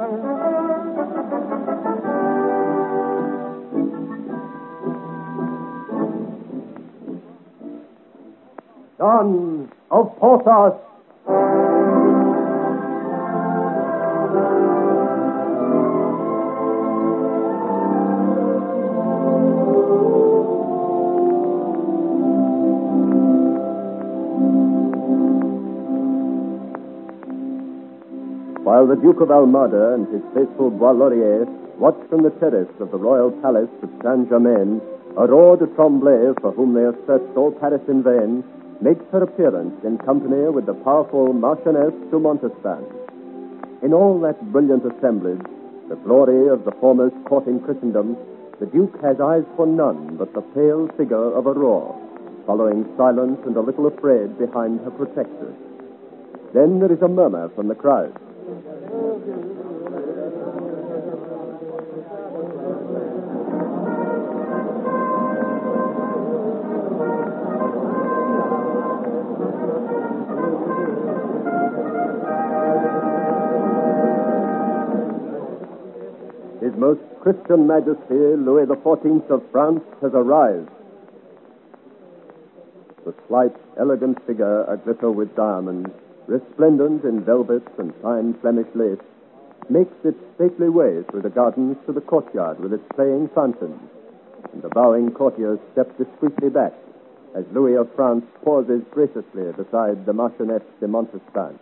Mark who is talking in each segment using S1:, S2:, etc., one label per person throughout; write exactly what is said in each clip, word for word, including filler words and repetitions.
S1: John of Porthos. While the Duke of Almada and his faithful Bois Laurier watch from the terrace of the royal palace at Saint-Germain, Aurore de Tremblay, for whom they have searched all Paris in vain, makes her appearance in company with the powerful Marchioness de Montespan. In all that brilliant assemblage, the glory of the foremost court in Christendom, the Duke has eyes for none but the pale figure of Aurore, following silent and a little afraid behind her protector. Then there is a murmur from the crowd. His Most Christian Majesty, Louis the Fourteenth of France, has arrived. The slight, elegant figure aglitter with diamonds, resplendent in velvet and fine Flemish lace, makes its stately way through the gardens to the courtyard with its playing fountains, and the bowing courtiers step discreetly back as Louis of France pauses graciously beside the Marchioness de Montespan.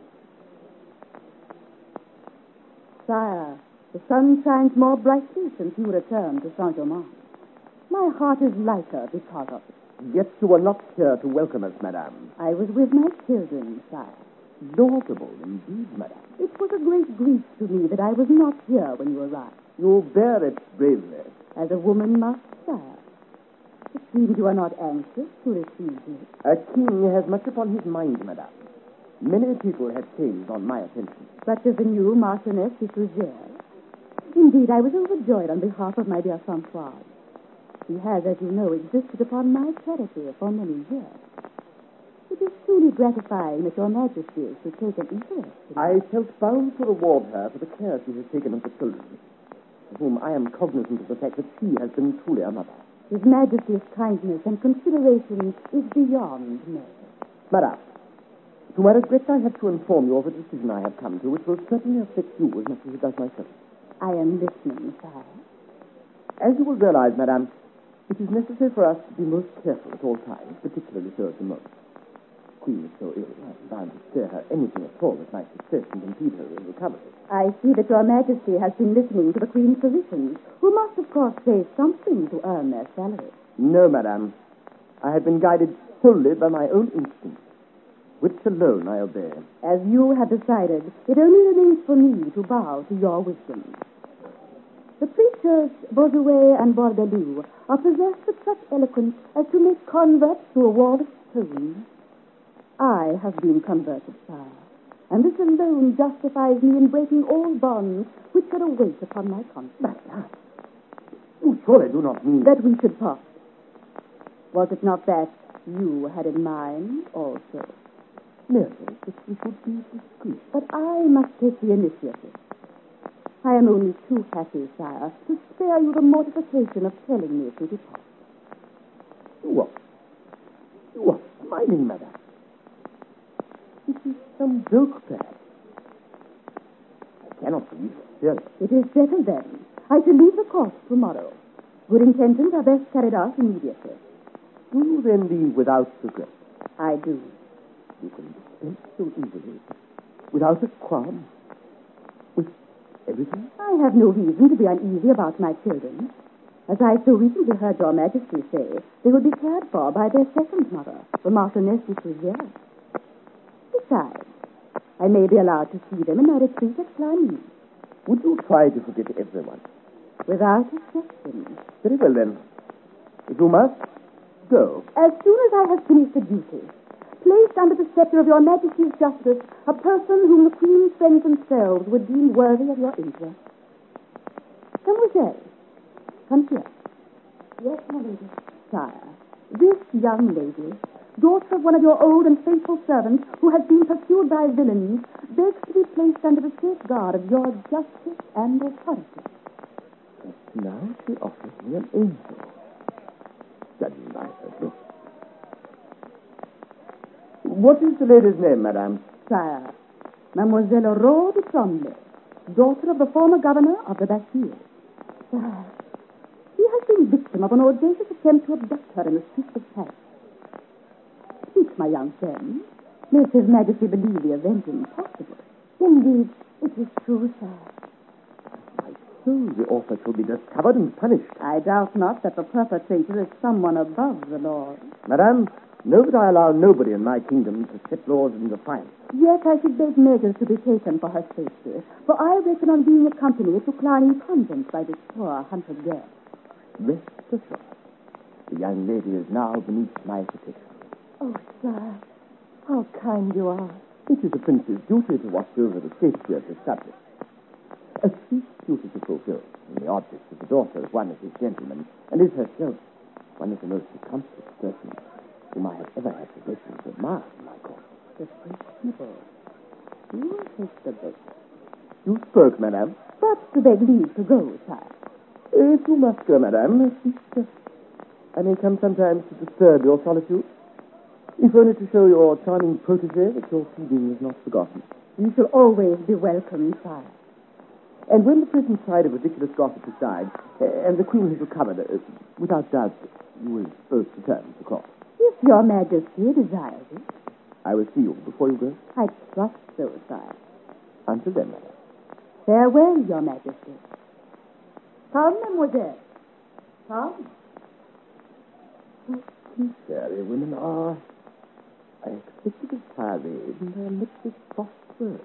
S2: Sire, the sun shines more brightly since you returned to Saint-Germain. My heart is lighter because of it.
S1: Yet you were not here to welcome us, madame.
S2: I was with my children, sire.
S1: Laudable indeed, madame.
S2: It was a great grief to me that I was not here when you arrived.
S1: You bear it bravely.
S2: As a woman must, sire. It seems you are not anxious to receive me.
S1: A king has much upon his mind, madame. Many people have claims on my attention.
S2: Such as the new Marchioness de Fougères. Indeed, I was overjoyed on behalf of my dear Francoise. She has, as you know, existed upon my charity for many years. It is truly gratifying that your Majesty should take an interest in
S1: I felt bound to reward her for the care she has taken of the children, of whom I am cognizant of the fact that she has been truly a mother.
S2: His Majesty's kindness and consideration is beyond measure.
S1: Madame, to my regret, I have to inform you of a decision I have come to, which will certainly affect you as much as it does myself.
S2: I am listening, sire.
S1: As you will realize, madame, it is necessary for us to be most careful at all times, particularly so at the moment. The Queen is so ill, I am bound to spare her anything at all that might distress and impede her in recovery.
S2: I see that your Majesty has been listening to the Queen's physicians, who must, of course, say something to earn their salary.
S1: No, madame. I have been guided solely by my own instincts, which alone I obey.
S2: As you have decided, it only remains for me to bow to your wisdom. The preachers Bossuet and Bourdaloue are possessed with such eloquence as to make converts to a wall of stone. I have been converted, sire, and this alone justifies me in breaking all bonds which had a weight upon my conscience.
S1: But, you surely do not mean
S2: that we should part. Was it not that you had in mind also?
S1: Merely that we should be discreet.
S2: But I must take the initiative. I am only too happy, sire, to spare you the mortification of telling me to depart.
S1: You are, you are smiling, madame. It is some joke, perhaps. I cannot believe it, serious.
S2: It is settled, then. I shall leave the court tomorrow. Good intentions are best carried out immediately.
S1: Do you then leave without regret?
S2: I do.
S1: You can dispense so easily, without a qualm, with everything?
S2: I have no reason to be uneasy about my children. As I so recently heard your Majesty say, they will be cared for by their second mother, the Marchioness de Fougères. Besides, I may be allowed to see them in my retreat at Cluny.
S1: Would you try to forget everyone?
S2: Without exception.
S1: Very well, then. If you must, go.
S2: As soon as I have finished the duty, placed under the scepter of your Majesty's justice a person whom the Queen's friends themselves would deem worthy of your interest. Mademoiselle, come here.
S3: Yes, my lady.
S2: Sire, This young lady, daughter of one of your old and faithful servants who has been pursued by villains, begs to be placed under the safeguard of your justice and authority.
S3: But now she offers me an angel. Judging by her look. What is the lady's name, madame?
S2: Sire, Mademoiselle Aurore de Tremblay, daughter of the former governor of the Bastille. Sire, she has been victim of an audacious attempt to abduct her in the streets of Paris. Speak, my young friend. Let His Majesty believe the event impossible. Indeed, it is true, sire.
S3: My soul, the author shall be discovered and punished.
S2: I doubt not that the perpetrator is someone above the law.
S3: Madame, know that I allow nobody in my kingdom to set laws in defiance.
S2: Yet I should beg measures to be taken for her safety, for I reckon on being accompanied to Clarny Convent by this poor hunted girl.
S3: Rest assured, the young lady is now beneath my protection.
S2: Oh, sir, how kind you are.
S3: It is a prince's duty to watch over the safety of his subjects. A chief duty to fulfill, and the object of the daughter of one of his gentlemen, and is herself one of the most accomplished persons whom I have ever had the blessing to admire in my court.
S2: The French people. You take the bait.
S3: You spoke, madame.
S2: But to beg leave to go, sire.
S3: If you must go, madame, at least uh, I may come sometimes to disturb your solitude. If only to show your charming protégé that your feeding is not forgotten.
S2: You shall always be welcome, sire.
S3: And when the present tide of ridiculous gossip subsides, uh, and the Queen has recovered, uh, without doubt, you will both return to the court.
S2: If your Majesty desires it.
S3: I will see you before you go.
S2: I trust so, sire.
S3: Until then, madame.
S2: Farewell, your Majesty. Come, mademoiselle. Come.
S3: How sincere women are. I expected a tirade, and their lips is soft words.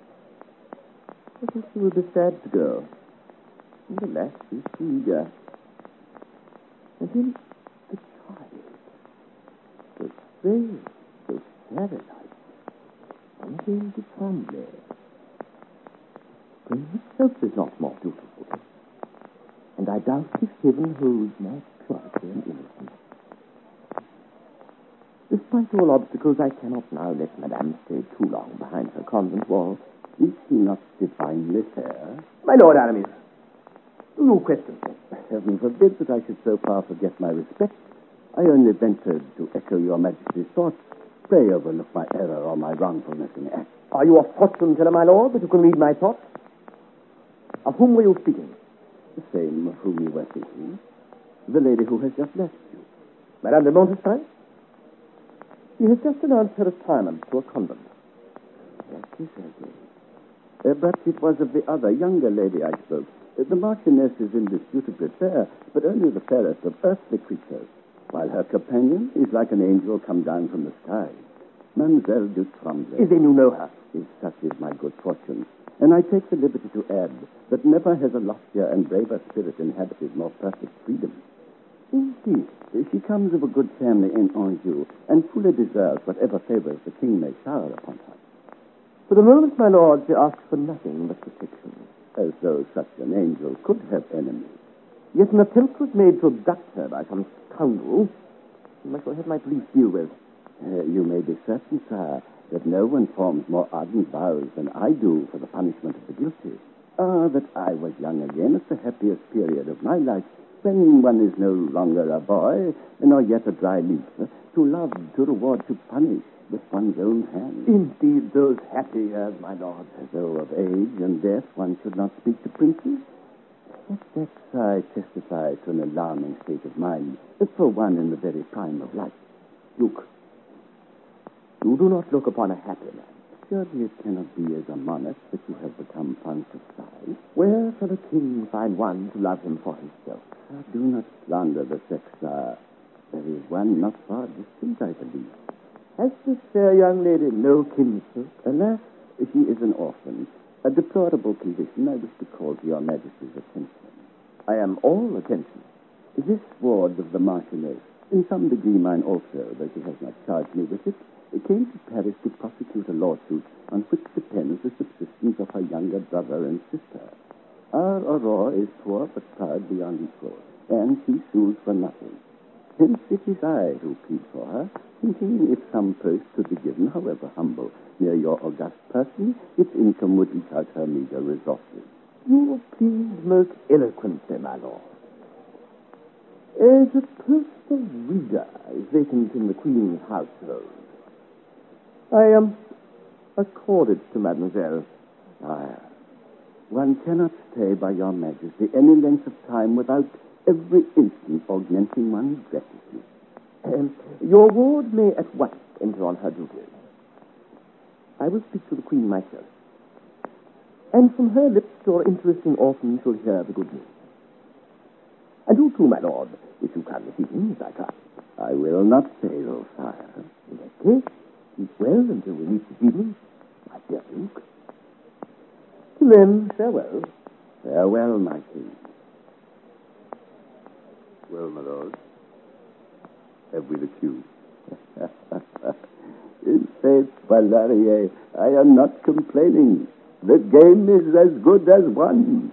S3: I think she will be sad to go. And alas, she's too eager. And then the child. So frail, so sterilized. Mademoiselle de Tremblay. Spring itself is not more beautiful. And I doubt if heaven holds more purity and innocence. Despite all obstacles, I cannot now let Madame stay too long behind her convent wall. Is she not divinely fair? My Lord Aramis, do you question me? Heaven forbid that I should so far forget my respect. I only ventured to echo your Majesty's thoughts. Pray overlook my error or my wrongfulness in act. Are you a fortune teller, my lord, that you can read my thoughts? Of whom were you speaking? The same of whom you were thinking. The lady who has just left you. Madame de Montespan? She has just announced her retirement to a convent. That is her game. Uh, but it was of the other, younger lady I spoke. Uh, the Marchioness is indisputably fair, but only the fairest of earthly creatures, while her companion is like an angel come down from the sky. Mademoiselle de Tremblay. Then you know her. If such is my good fortune. And I take the liberty to add that never has a loftier and braver spirit inhabited more perfect freedom. Indeed, she comes of a good family in Anjou, and fully deserves whatever favors the king may shower upon her. For the moment, my lord, she asks for nothing but protection, as though such an angel could have enemies. Yet an attempt was made to abduct her by some scoundrel, whom I shall have my police deal with. Uh, you may be certain, sir, that no one forms more ardent vows than I do for the punishment of the guilty. Ah, that I was young again at the happiest period of my life, when one is no longer a boy, nor yet a dry leaf, to love, to reward, to punish with one's own hand. Indeed, those happy years, my lord. Though of age and death one should not speak to princes, yet that sigh testifies to an alarming state of mind, for one in the very prime of life. Look, you do not look upon a happy man. Surely it cannot be as a monarch that you have become fond of sighs. Where shall a king find one to love him for himself? Ah, do not slander the sex, sir. There is one not far distant, I believe. Has this fair young lady no kinsfolk? Alas, she is an orphan. A deplorable condition I wish to call to your Majesty's attention. I am all attention. This ward of the Marchioness, in some degree mine also, though she has not charged me with it, it came to Paris to prosecute a lawsuit on which depends the subsistence of her younger brother and sister. Our Aurore is poor but proud beyond equal, and she sues for nothing. Hence it is I who plead for her, thinking if some post could be given, however humble, near your august person, its income would eke out her meager resources.
S4: You plead most eloquently, my lord. As a post of reader is vacant in the Queen's household, I am accorded to Mademoiselle.
S3: Sire, one cannot stay by your majesty any length of time without every instant augmenting one's gratitude.
S4: Um, your ward may at once enter on her duties. I will speak to the Queen myself. And from her lips your interesting orphan shall hear the good news. And you too, my lord, if you come this evening, as I trust.
S3: I will not fail, sire.
S4: In that case, keep well until we meet this evening, my dear Duke. Till then, farewell.
S3: Farewell, my king.
S1: Well, my lord, have we the cue?
S3: In faith, Valerie, I am not complaining. The game is as good as won.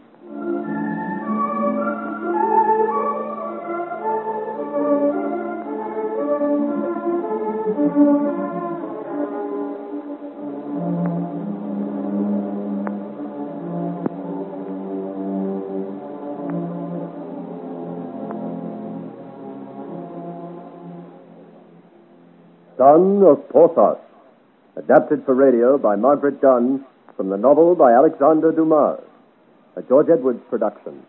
S1: Son of Porthos, adapted for radio by Margaret Dunn from the novel by Alexander Dumas, a George Edwards production.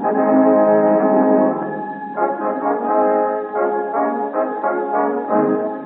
S1: Thank you.